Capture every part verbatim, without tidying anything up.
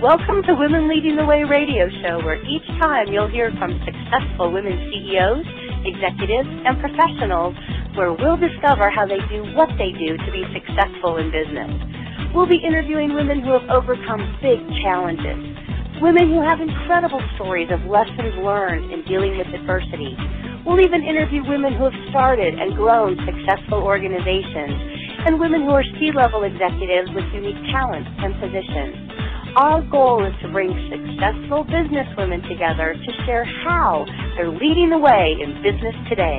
Welcome to Women Leading the Way radio show, where each time you'll hear from successful women C E Os, executives, and professionals, where we'll discover how they do what they do to be successful in business. We'll be interviewing women who have overcome big challenges, women who have incredible stories of lessons learned in dealing with adversity. We'll even interview women who have started and grown successful organizations, and women who are C-level executives with unique talents and positions. Our goal is to bring successful business women together to share how they're leading the way in business today.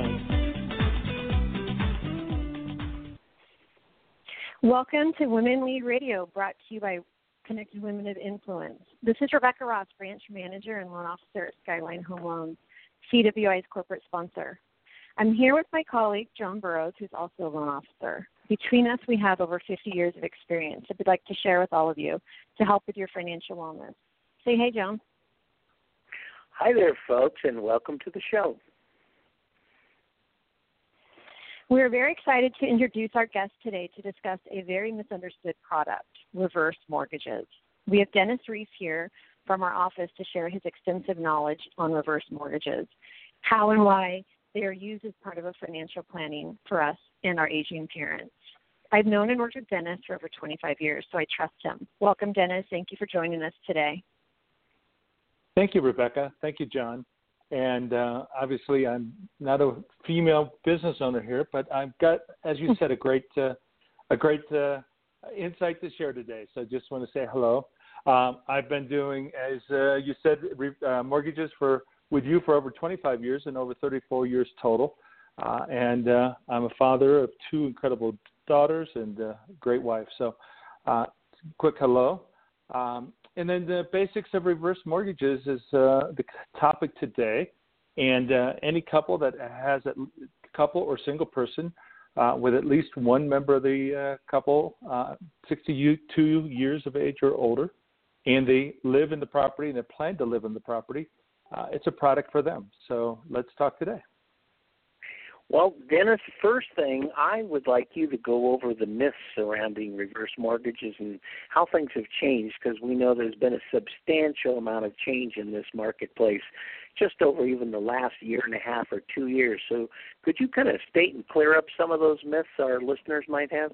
Welcome to Women Lead Radio, brought to you by Connected Women of Influence. This is Rebecca Ross, Branch Manager and Loan Officer at Skyline Home Loans, C W I's corporate sponsor. I'm here with my colleague, John Burrows, who's also a loan officer. Between us, we have over fifty years of experience that we'd like to share with all of you to help with your financial wellness. Say hey, John. Hi there, folks, and welcome to the show. We're very excited to introduce our guest today to discuss a very misunderstood product, reverse mortgages. We have Dennis Reese here from our office to share his extensive knowledge on reverse mortgages, how and why they are used as part of a financial planning for us and our aging parents. I've known and worked with Dennis for over twenty-five years, so I trust him. Welcome, Dennis. Thank you for joining us today. Thank you, Rebecca. Thank you, John. And uh, obviously, I'm not a female business owner here, but I've got, as you said, a great, uh, a great uh, insight to share today. So I just want to say hello. Um, I've been doing, as uh, you said, re- uh, mortgages for with you for over twenty-five years and over thirty-four years total. Uh, and uh, I'm a father of two incredible daughters and a great wife. So uh, quick hello. Um, and then the basics of reverse mortgages is uh, the topic today. And uh, any couple that has a couple or single person uh, with at least one member of the uh, couple, uh, sixty-two years of age or older, and they live in the property and they plan to live in the property, uh, it's a product for them. So let's talk today. Well, Dennis, first thing, I would like you to go over the myths surrounding reverse mortgages and how things have changed, because we know there's been a substantial amount of change in this marketplace just over even the last year and a half or two years. So could you kind of state and clear up some of those myths our listeners might have?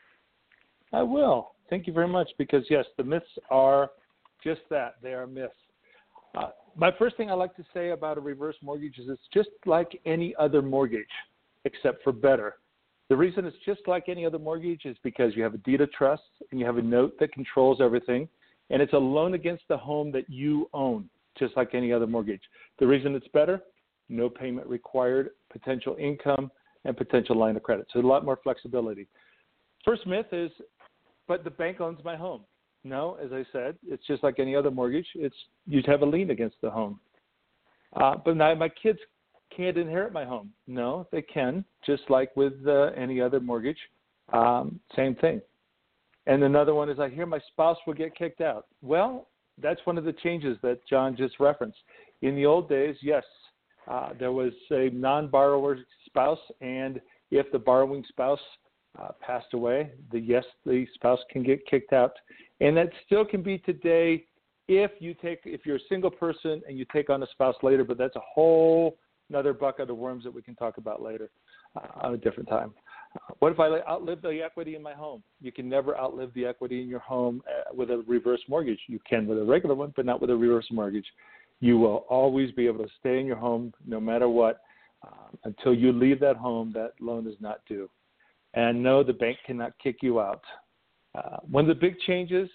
I will. Thank you very much, because, yes, the myths are just that. They are myths. Uh, my first thing I like to say about a reverse mortgage is it's just like any other mortgage, except for better. The reason it's just like any other mortgage is because you have a deed of trust and you have a note that controls everything, and it's a loan against the home that you own, just like any other mortgage. The reason it's better, no payment required, potential income, and potential line of credit. So a lot more flexibility. First myth is, but the bank owns my home. No, as I said, it's just like any other mortgage. It's you'd have a lien against the home. Uh, but now my kids can't inherit my home. No, they can, just like with uh, any other mortgage. Um, same thing. And another one is I hear my spouse will get kicked out. Well, that's one of the changes that John just referenced. In the old days, yes, uh, there was a non-borrower spouse, and if the borrowing spouse Uh, passed away, the yes, the spouse can get kicked out, and that still can be today if you take if you're a single person and you take on a spouse later. But that's a whole another bucket of worms that we can talk about later uh, on a different time. Uh, what if I outlive the equity in my home? You can never outlive the equity in your home uh, with a reverse mortgage. You can with a regular one, but not with a reverse mortgage. You will always be able to stay in your home no matter what uh, until you leave that home. That loan is not due. And no, the bank cannot kick you out. Uh, one of the big changes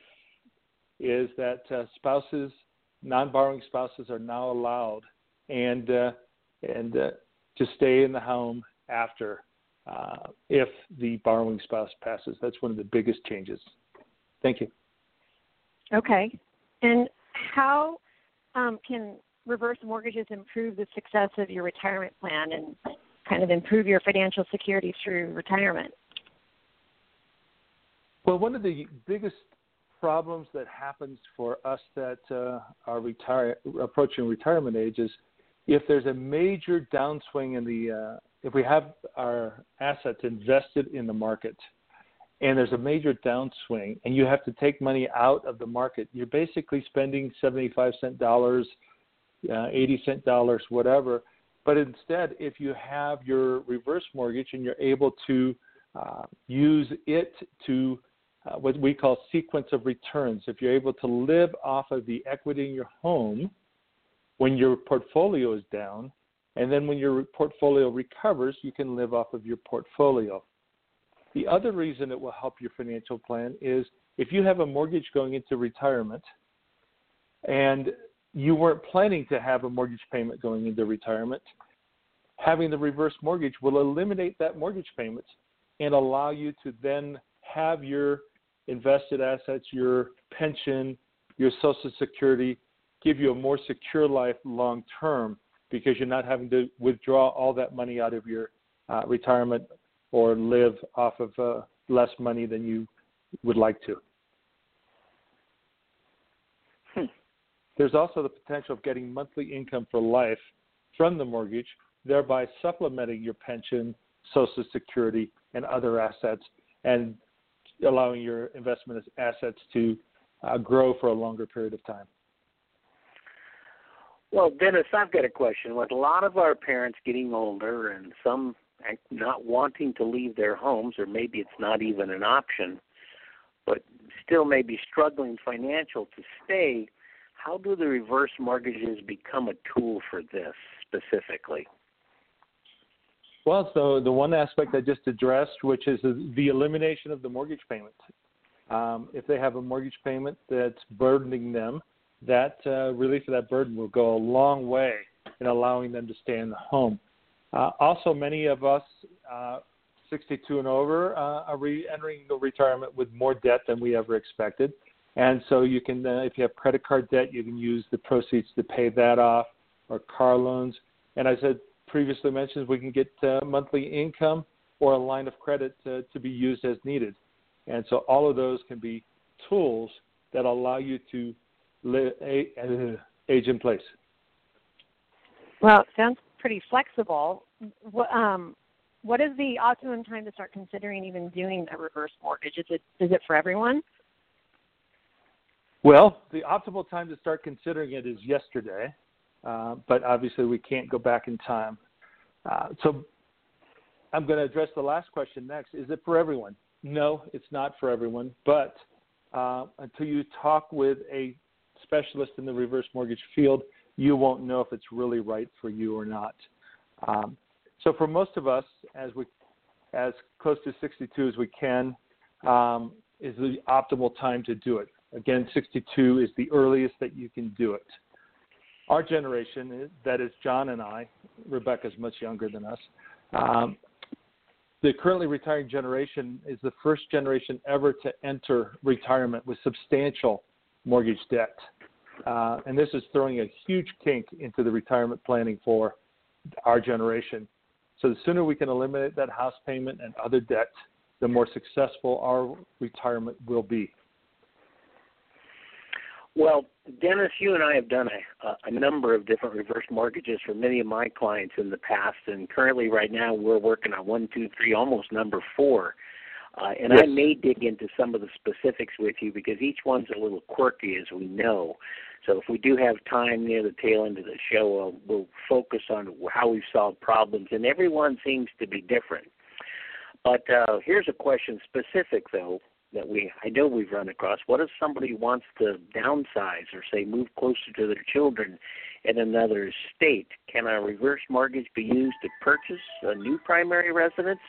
is that uh, spouses, non-borrowing spouses, are now allowed and uh, and uh, to stay in the home after uh, if the borrowing spouse passes. That's one of the biggest changes. Thank you. Okay. And how um, can reverse mortgages improve the success of your retirement plan and kind of improve your financial security through retirement? Well, one of the biggest problems that happens for us that uh, are retire, approaching retirement age is if there's a major downswing in the, uh, if we have our assets invested in the market and there's a major downswing, and you have to take money out of the market, you're basically spending seventy-five cent dollars, uh, eighty cent dollars, whatever. But instead, if you have your reverse mortgage and you're able to uh, use it to uh, what we call sequence of returns, if you're able to live off of the equity in your home when your portfolio is down, and then when your portfolio recovers, you can live off of your portfolio. The other reason it will help your financial plan is if you have a mortgage going into retirement and you weren't planning to have a mortgage payment going into retirement, having the reverse mortgage will eliminate that mortgage payment and allow you to then have your invested assets, your pension, your Social Security, give you a more secure life long term because you're not having to withdraw all that money out of your uh, retirement or live off of uh, less money than you would like to. Hmm. There's also the potential of getting monthly income for life from the mortgage, thereby supplementing your pension, Social Security, and other assets, and allowing your investment assets to uh, grow for a longer period of time. Well, Dennis, I've got a question. With a lot of our parents getting older and some not wanting to leave their homes, or maybe it's not even an option, but still maybe struggling financial to stay, how do the reverse mortgages become a tool for this specifically? Well, so the one aspect I just addressed, which is the elimination of the mortgage payment. Um, if they have a mortgage payment that's burdening them, that uh, relief of that burden will go a long way in allowing them to stay in the home. Uh, also, many of us, uh, sixty-two and over, uh, are re-entering the retirement with more debt than we ever expected. And so you can, uh, if you have credit card debt, you can use the proceeds to pay that off, or car loans. And as I previously mentioned, we can get uh, monthly income or a line of credit to, to be used as needed. And so all of those can be tools that allow you to live, uh, age in place. Well, it sounds pretty flexible. What, um, what is the optimum time to start considering even doing a reverse mortgage? Is it is it for everyone? Well, the optimal time to start considering it is yesterday, uh, but obviously we can't go back in time. Uh, so I'm going to address the last question next. Is it for everyone? No, it's not for everyone, but uh, until you talk with a specialist in the reverse mortgage field, you won't know if it's really right for you or not. Um, so for most of us, as we, as close to sixty-two as we can, um, is the optimal time to do it. Again, sixty-two is the earliest that you can do it. Our generation, that is John and I, Rebecca's much younger than us, um, the currently retiring generation is the first generation ever to enter retirement with substantial mortgage debt. Uh, and this is throwing a huge kink into the retirement planning for our generation. So the sooner we can eliminate that house payment and other debt, the more successful our retirement will be. Well, Dennis, you and I have done a, a number of different reverse mortgages for many of my clients in the past, and currently right now we're working on one, two, three, almost number four. Uh, and yes. I may dig into some of the specifics with you because each one's a little quirky, as we know. So if we do have time near the tail end of the show, uh, we'll focus on how we've solved problems, and every one seems to be different. But uh, here's a question specific, though, that we I know we've run across. What if somebody wants to downsize or, say, move closer to their children in another state? Can a reverse mortgage be used to purchase a new primary residence?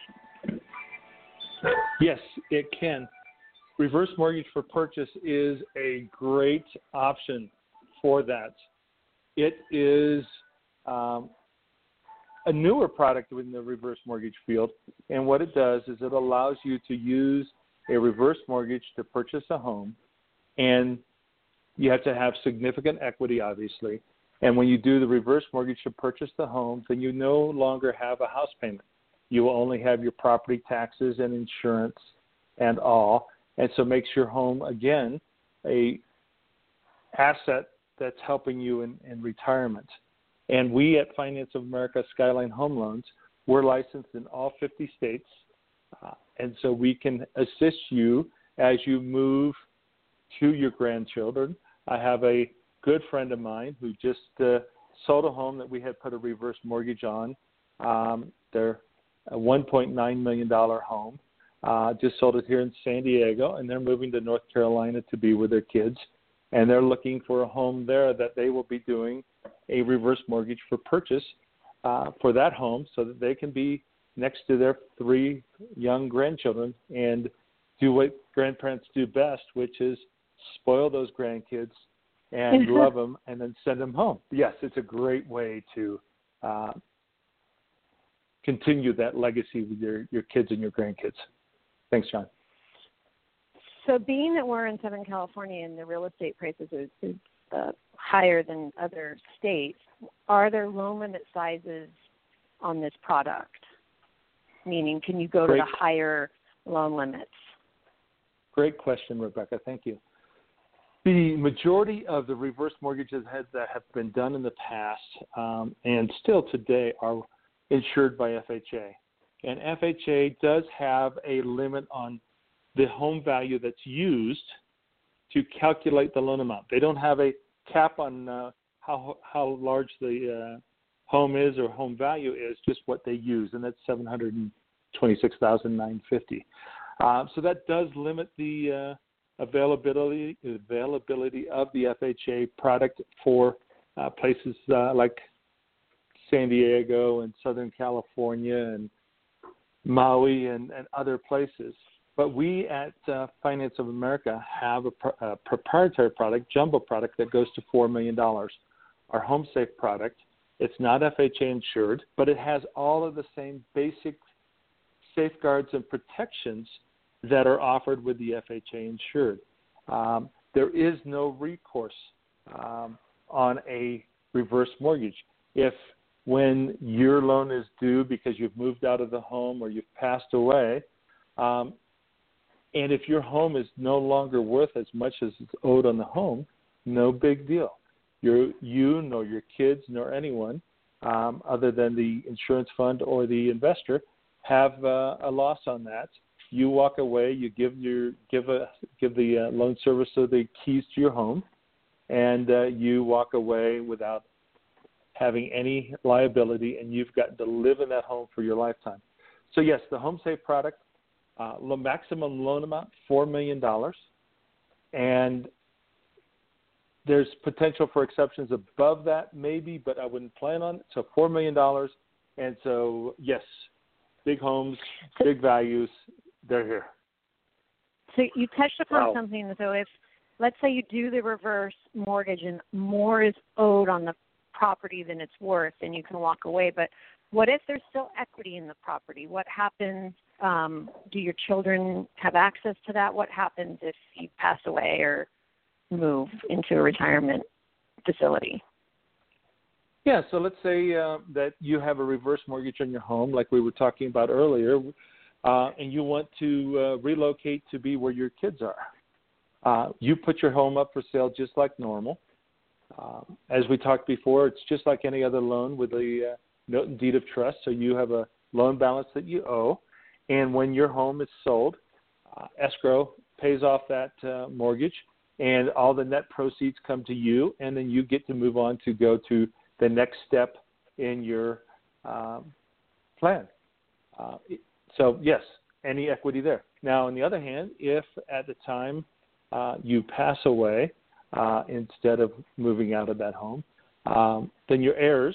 Yes, it can. Reverse mortgage for purchase is a great option for that. It is um, a newer product within the reverse mortgage field, and what it does is it allows you to use a reverse mortgage to purchase a home, and you have to have significant equity, obviously. And when you do the reverse mortgage to purchase the home, then you no longer have a house payment. You will only have your property taxes and insurance and all, and so it makes your home, again, a asset that's helping you in, in retirement. And we at Finance of America Skyline Home Loans, we're licensed in all fifty states, Uh, and so we can assist you as you move to your grandchildren. I have a good friend of mine who just uh, sold a home that we had put a reverse mortgage on. Um, they're a one point nine million dollars home. Uh, just sold it here in San Diego, and they're moving to North Carolina to be with their kids. And they're looking for a home there that they will be doing a reverse mortgage for purchase uh, for that home so that they can be next to their three young grandchildren and do what grandparents do best, which is spoil those grandkids and love them and then send them home. Yes, it's a great way to uh, continue that legacy with your, your kids and your grandkids. Thanks, John. So being that we're in Southern California and the real estate prices are, is uh, higher than other states, are there loan limit sizes on this product? Meaning, can you go Great. to the higher loan limits? Great question, Rebecca. Thank you. The majority of the reverse mortgages that have been done in the past um, and still today are insured by F H A. And F H A does have a limit on the home value that's used to calculate the loan amount. They don't have a cap on uh, how how large the uh, home is or home value is, just what they use, and that's seven hundred twenty-six thousand nine hundred fifty dollars. Uh, so that does limit the uh, availability availability of the F H A product for uh, places uh, like San Diego and Southern California and Maui and, and other places. But we at uh, Finance of America have a, pro- a proprietary product, jumbo product, that goes to four million dollars. Our Home Safe product, it's not F H A insured, but it has all of the same basic safeguards and protections that are offered with the F H A insured. Um, there is no recourse um, on a reverse mortgage. If when your loan is due because you've moved out of the home or you've passed away, um, and if your home is no longer worth as much as it's owed on the home, no big deal. You're, you, nor your kids, nor anyone um, other than the insurance fund or the investor have uh, a loss on that. You walk away. You give your give a give the uh, loan servicer the keys to your home, and uh, you walk away without having any liability, and you've got to live in that home for your lifetime. So yes, the Home Safe product, uh, the maximum loan amount, four million dollars, and there's potential for exceptions above that maybe, but I wouldn't plan on it. So four million dollars, and so yes, big homes, big values, they're here. So you touched upon wow. something. So if, let's say you do the reverse mortgage and more is owed on the property than it's worth, then you can walk away. But what if there's still equity in the property? What happens? Um, do your children have access to that? What happens if you pass away or move into a retirement facility? Yeah, so let's say uh, that you have a reverse mortgage on your home, like we were talking about earlier, uh, and you want to uh, relocate to be where your kids are. Uh, you put your home up for sale just like normal. Um, as we talked before, it's just like any other loan with a uh, note and deed of trust. So you have a loan balance that you owe, and when your home is sold, uh, escrow pays off that uh, mortgage, and all the net proceeds come to you, and then you get to move on to go to the next step in your um, plan. Uh, so yes, any equity there. Now, on the other hand, if at the time uh, you pass away, Uh, instead of moving out of that home, um, then your heirs,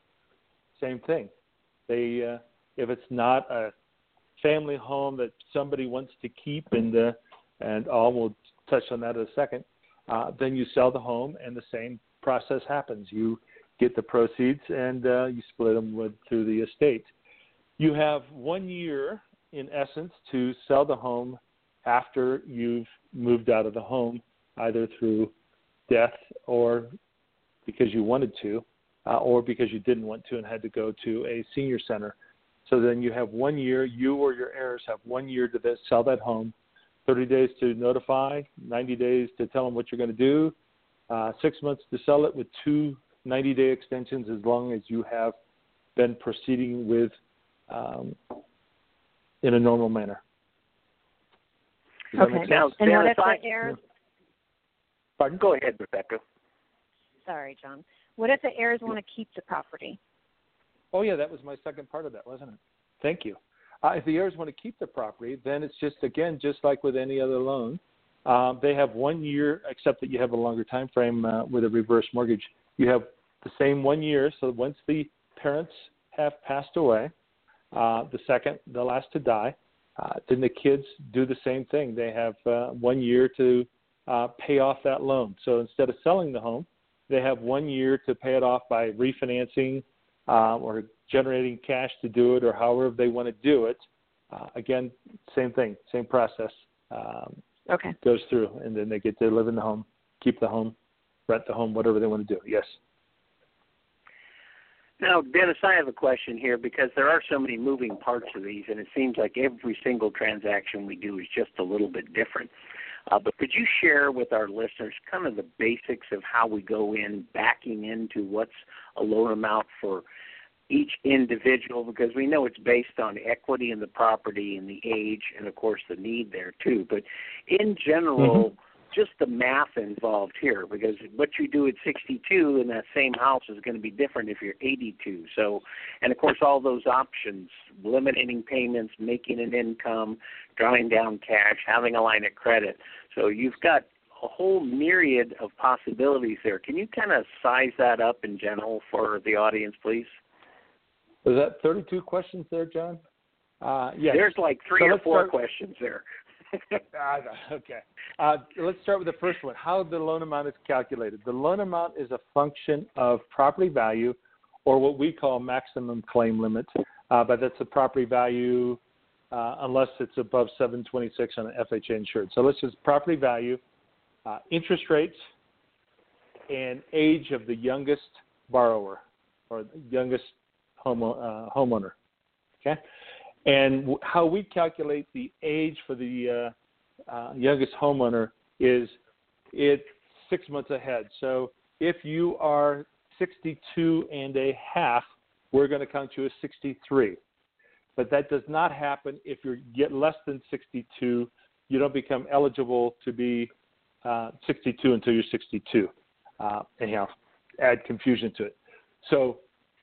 same thing. They, uh, if it's not a family home that somebody wants to keep, and uh, and all we'll touch on that in a second, uh, then you sell the home, and the same process happens. You get the proceeds, and uh, you split them with, through the estate. You have one year, in essence, to sell the home after you've moved out of the home, either through death or because you wanted to, uh, or because you didn't want to and had to go to a senior center. So then you have one year, you or your heirs have one year to sell that home, thirty days to notify, ninety days to tell them what you're going to do, uh, six months to sell it with two ninety-day extensions as long as you have been proceeding with um, in a normal manner. Okay. Now, and what if the heirs? Pardon? Go ahead, Rebecca. Sorry, John. What if the heirs want to keep the property? Oh, yeah, that was my second part of that, wasn't it? Thank you. Uh, if the heirs want to keep the property, then it's just, again, just like with any other loan, um, they have one year, except that you have a longer time frame uh, with a reverse mortgage. You have the same one year, so once the parents have passed away, uh, the second, the last to die, uh, then the kids do the same thing. They have uh, one year to uh, pay off that loan. So instead of selling the home, they have one year to pay it off by refinancing uh, or generating cash to do it, or however they want to do it. Uh, again, same thing, same process. Um, okay. Goes through, and then they get to live in the home, keep the home, rent the home, whatever they want to do. Yes. Now, Dennis, I have a question here because there are so many moving parts of these, and it seems like every single transaction we do is just a little bit different. Uh, but could you share with our listeners kind of the basics of how we go in, backing into what's a loan amount for each individual, because we know it's based on equity in the property and the age and, of course, the need there too. But in general, mm-hmm. just the math involved here, because what you do at sixty-two in that same house is going to be different if you're eighty-two. So, and, of course, all those options, eliminating payments, making an income, drawing down cash, having a line of credit. So you've got a whole myriad of possibilities there. Can you kind of size that up in general for the audience, please? Was that thirty-two questions there, John? Uh, yes. There's like three so or four start... questions there. okay. Uh, let's start with the first one, how the loan amount is calculated. The loan amount is a function of property value, or what we call maximum claim limit, uh, but that's the property value uh, unless it's above seven twenty-six on an F H A insured. So let's just property value, uh, interest rates, and age of the youngest borrower or the youngest home, uh, homeowner. Okay? And w- how we calculate the age for the uh, uh, youngest homeowner is it's six months ahead. So if you are sixty-two and a half, we're going to count you as sixty-three. But that does not happen if you get less than sixty-two. You don't become eligible to be uh, sixty-two until you're sixty-two. Uh, anyhow, add confusion to it. So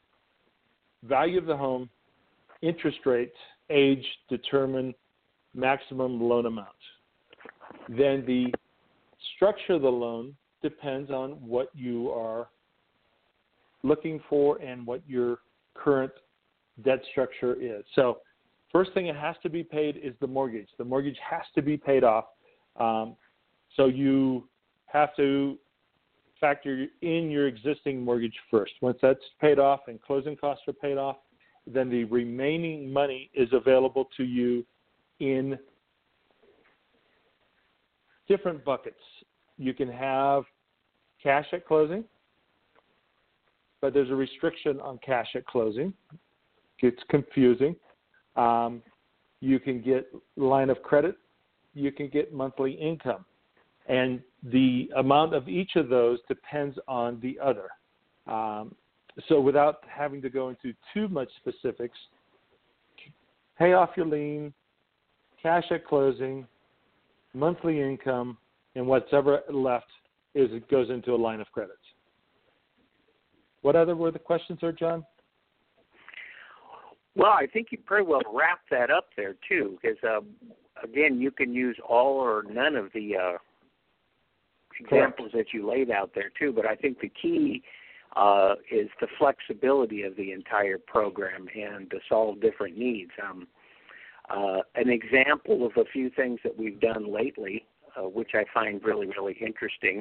value of the home, interest rates, age determine maximum loan amount. Then the structure of the loan depends on what you are looking for and what your current debt structure is. So first thing that has to be paid is the mortgage. The mortgage has to be paid off. Um, so you have to factor in your existing mortgage first. Once that's paid off and closing costs are paid off, then the remaining money is available to you in different buckets. You can have cash at closing, but there's a restriction on cash at closing. It's confusing. Um, you can get line of credit. You can get monthly income. And the amount of each of those depends on the other. Um, so without having to go into too much specifics, pay off your lien, cash at closing, monthly income, and what's ever left is it goes into a line of credit. What other were the questions there, John? Well, I think you pretty well wrapped that up there, too, because, uh, again, you can use all or none of the uh, examples Correct. That you laid out there, too. But I think the key uh, is the flexibility of the entire program and to solve different needs. Um, uh, an example of a few things that we've done lately, uh, which I find really, really interesting,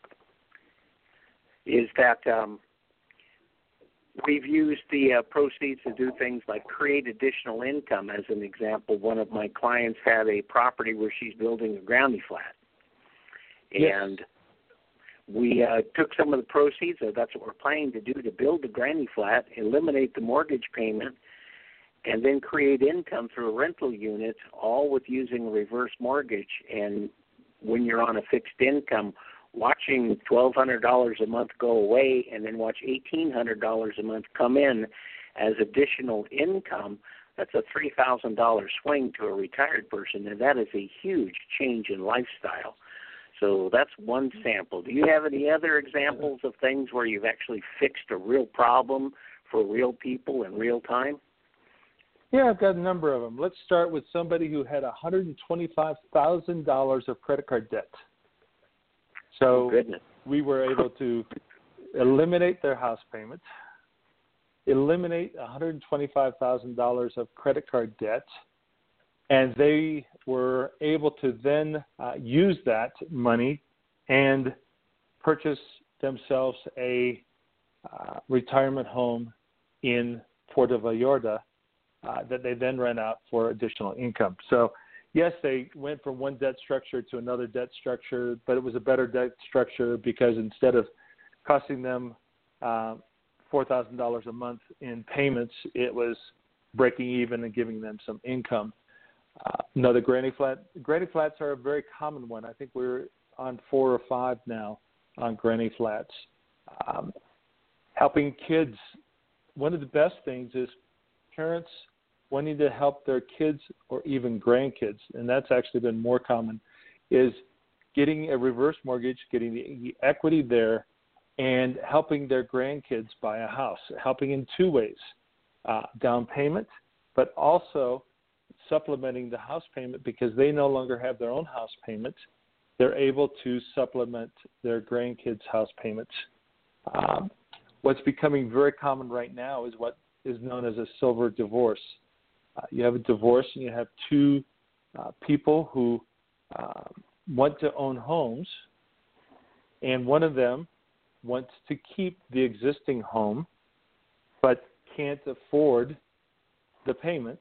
is that um, we've used the uh, proceeds to do things like create additional income. As an example, one of my clients had a property where she's building a granny flat. Yes. And we uh, took some of the proceeds, uh, that's what we're planning to do, to build the granny flat, eliminate the mortgage payment, and then create income through a rental unit, all with using a reverse mortgage. And when you're on a fixed income, watching twelve hundred dollars a month go away and then watch eighteen hundred dollars a month come in as additional income, that's a three thousand dollars swing to a retired person, and that is a huge change in lifestyle. So that's one sample. Do you have any other examples of things where you've actually fixed a real problem for real people in real time? Yeah, I've got a number of them. Let's start with somebody who had one hundred twenty-five thousand dollars of credit card debt. So oh, we were able to eliminate their house payment, eliminate one hundred twenty-five thousand dollars of credit card debt, and they were able to then uh, use that money and purchase themselves a uh, retirement home in Puerto Vallarta uh, that they then rent out for additional income. So, yes, they went from one debt structure to another debt structure, but it was a better debt structure because instead of costing them uh, four thousand dollars a month in payments, it was breaking even and giving them some income. Uh, another granny flat. Granny flats are a very common one. I think we're on four or five now on granny flats. Um, helping kids. One of the best things is parents wanting to help their kids or even grandkids, and that's actually been more common, is getting a reverse mortgage, getting the equity there, and helping their grandkids buy a house, helping in two ways, uh, down payment, but also supplementing the house payment because they no longer have their own house payment. They're able to supplement their grandkids' house payments. Um, what's becoming very common right now is what is known as a silver divorce. Uh, you have a divorce and you have two uh, people who uh, want to own homes, and one of them wants to keep the existing home but can't afford the payment,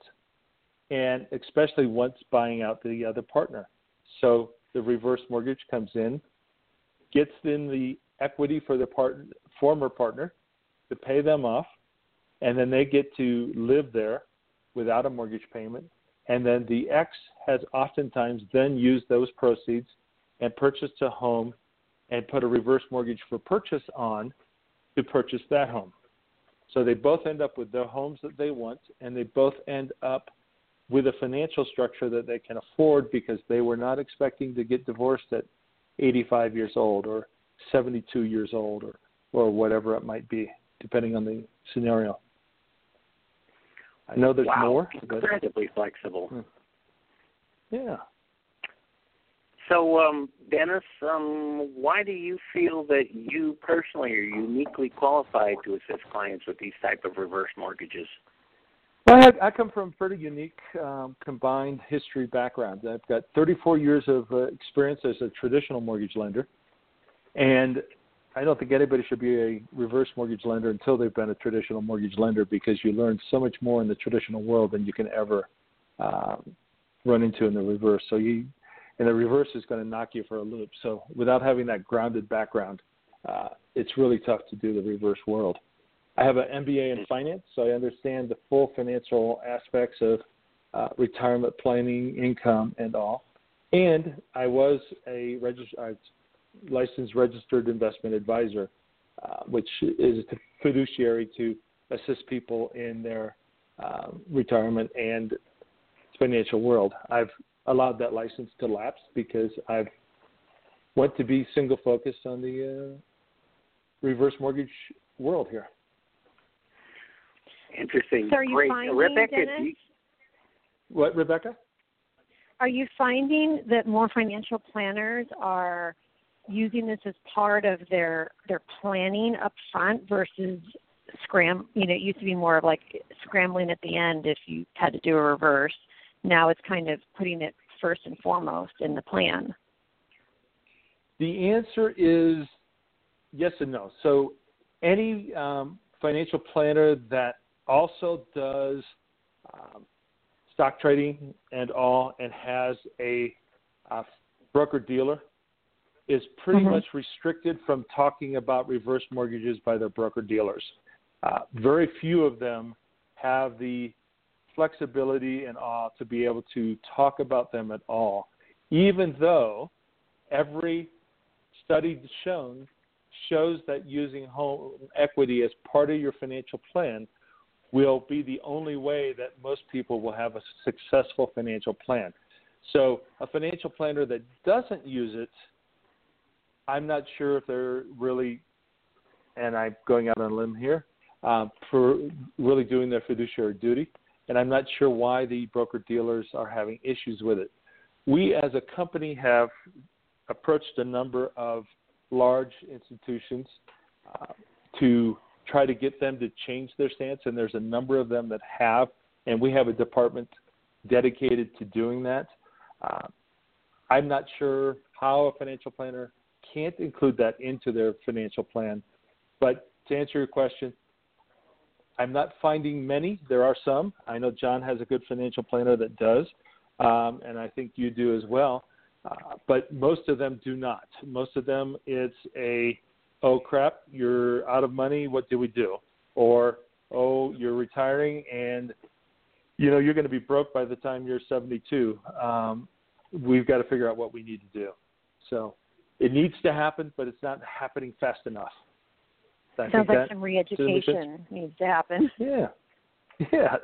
and especially once buying out the other partner. So the reverse mortgage comes in, gets in the equity for the part, former partner to pay them off, and then they get to live there without a mortgage payment. And then the ex has oftentimes then used those proceeds and purchased a home and put a reverse mortgage for purchase on to purchase that home. So they both end up with their homes that they want, and they both end up with a financial structure that they can afford because they were not expecting to get divorced at eighty-five years old or seventy-two years old or, or whatever it might be, depending on the scenario. I know there's wow, more. Incredibly but, flexible. Yeah. So, um, Dennis, um, why do you feel that you personally are uniquely qualified to assist clients with these type of reverse mortgages? Well, I, I come from a pretty unique um, combined history background. I've got thirty-four years of uh, experience as a traditional mortgage lender, and I don't think anybody should be a reverse mortgage lender until they've been a traditional mortgage lender because you learn so much more in the traditional world than you can ever um, run into in the reverse. So you, and the reverse is going to knock you for a loop. So without having that grounded background, uh, it's really tough to do the reverse world. I have an M B A in finance, so I understand the full financial aspects of uh, retirement planning, income, and all. And I was a registered, licensed registered investment advisor, uh, which is a fiduciary to assist people in their uh, retirement and financial world. I've allowed that license to lapse because I've went to be single focused on the uh, reverse mortgage world here. Interesting. So are you Great. finding, Rebecca, Dennis, you, what, Rebecca? Are you finding that more financial planners are using this as part of their their planning up front versus scram? You know, it used to be more of like scrambling at the end if you had to do a reverse. Now it's kind of putting it first and foremost in the plan. The answer is yes and no. So any um, financial planner that also does um, stock trading and all and has a uh, broker-dealer is pretty mm-hmm. much restricted from talking about reverse mortgages by their broker-dealers. Uh, very few of them have the flexibility and all to be able to talk about them at all, even though every study shown shows that using home equity as part of your financial plan will be the only way that most people will have a successful financial plan. So a financial planner that doesn't use it, I'm not sure if they're really, and I'm going out on a limb here, uh, for really doing their fiduciary duty, and I'm not sure why the broker-dealers are having issues with it. We as a company have approached a number of large institutions uh, to try to get them to change their stance, and there's a number of them that have, and we have a department dedicated to doing that. Uh, I'm not sure how a financial planner can't include that into their financial plan, but to answer your question, I'm not finding many. There are some. I know John has a good financial planner that does, um, and I think you do as well. Uh, but most of them do not. Most of them, it's a, oh, crap, you're out of money, what do we do? Or, oh, you're retiring and, you know, you're going to be broke by the time you're seventy-two. Um, we've got to figure out what we need to do. So it needs to happen, but it's not happening fast enough. I Sounds like some re-education needs to happen. Yeah. Yes.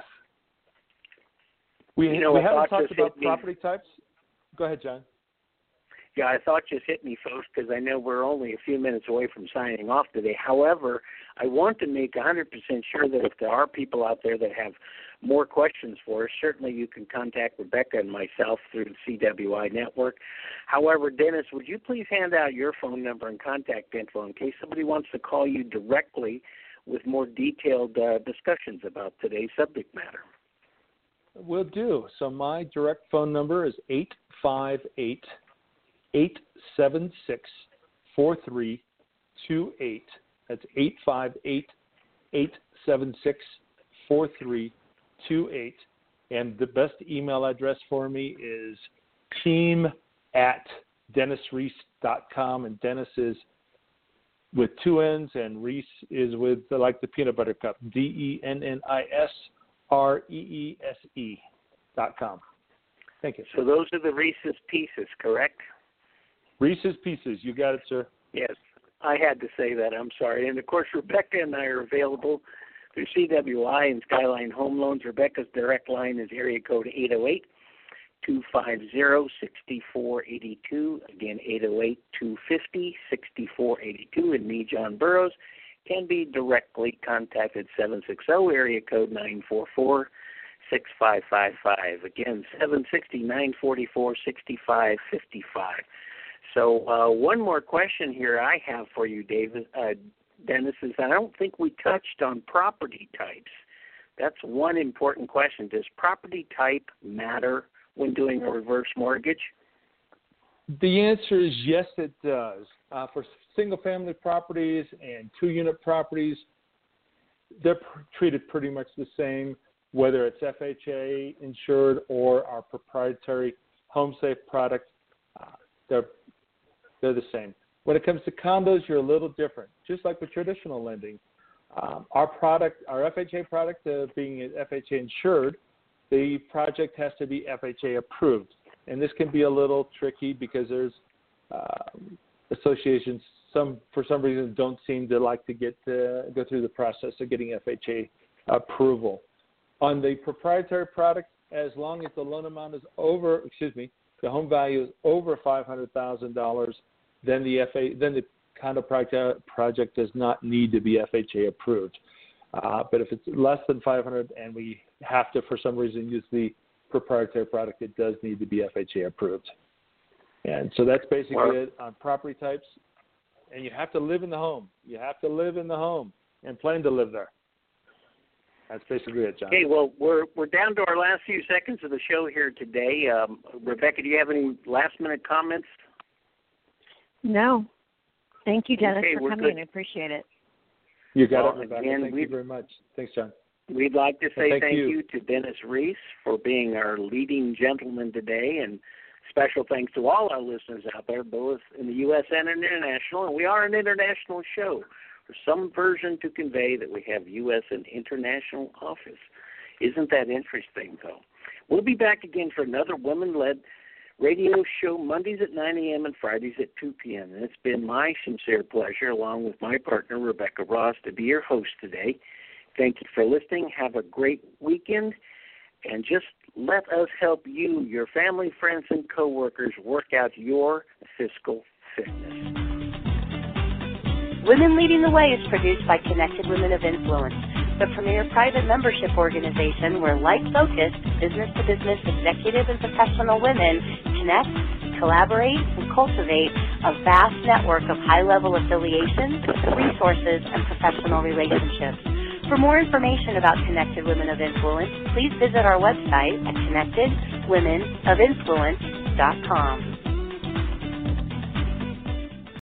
We, you know, we haven't talked just about property types. Go ahead, John. Yeah, I thought just hit me, folks, because I know we're only a few minutes away from signing off today. However, I want to make one hundred percent sure that if there are people out there that have more questions for us, certainly you can contact Rebecca and myself through the C W I network. However, Dennis, would you please hand out your phone number and contact info in case somebody wants to call you directly with more detailed uh, discussions about today's subject matter? Will do. So my direct phone number is eight five eight, eight seven six, four three two eight. That's eight five eight, eight seven six, four three two eight. And the best email address for me is team at dennis reese dot com. And Dennis is with two N's, and Reese is with like the peanut butter cup, D E N N I S R E E S E dot com. Thank you. So those are the Reese's Pieces, correct? Reese's Pieces. You got it, sir. Yes. I had to say that. I'm sorry. And, of course, Rebecca and I are available through C W I and Skyline Home Loans. Rebecca's direct line is area code eight oh eight, two five zero, six four eight two. Again, eight oh eight, two five zero, six four eight two. And me, John Burroughs, can be directly contacted seven six zero, area code nine four four, six five five five. Again, seven six zero, nine four four, six five five five. So uh, one more question here I have for you, David, uh, Dennis, is I don't think we touched on property types. That's one important question. Does property type matter when doing a reverse mortgage? The answer is yes, it does. Uh, for single-family properties and two-unit properties, they're pr- treated pretty much the same, whether it's F H A insured or our proprietary HomeSafe product. Uh, they're They're the same. When it comes to condos, you're a little different, just like with traditional lending. Um, our product, our F H A product, uh, being F H A insured, the project has to be F H A approved. And this can be a little tricky because there's um, associations, some for some reason don't seem to like to get uh, go through the process of getting F H A approval. On the proprietary product, as long as the loan amount is over, excuse me, the home value is over five hundred thousand dollars, then the F A, then the condo project project does not need to be F H A approved. Uh, but if it's less than five hundred dollars and we have to, for some reason, use the proprietary product, it does need to be F H A approved. And so that's basically wow. it on property types. And you have to live in the home. You have to live in the home and plan to live there. That's basically it, John. Okay, well, we're we're down to our last few seconds of the show here today. Um, Rebecca, do you have any last-minute comments? No. Thank you, Dennis, okay, for coming. Good. I appreciate it. You got well, it, Rebecca. Again, thank you very much. Thanks, John. We'd like to say thank thank you. you to Dennis Reese for being our leading gentleman today, and special thanks to all our listeners out there, both in the U S and international. And we are an international show. For some version to convey that we have U S and international office. Isn't that interesting, though? We'll be back again for another women-led radio show Mondays at nine a.m. and Fridays at two p.m. And it's been my sincere pleasure, along with my partner, Rebecca Ross, to be your host today. Thank you for listening. Have a great weekend. And just let us help you, your family, friends, and coworkers work out your fiscal fitness. Women Leading the Way is produced by Connected Women of Influence, the premier private membership organization where like-focused, business-to-business executive and professional women connect, collaborate, and cultivate a vast network of high-level affiliations, resources, and professional relationships. For more information about Connected Women of Influence, please visit our website at connected women of influence dot com.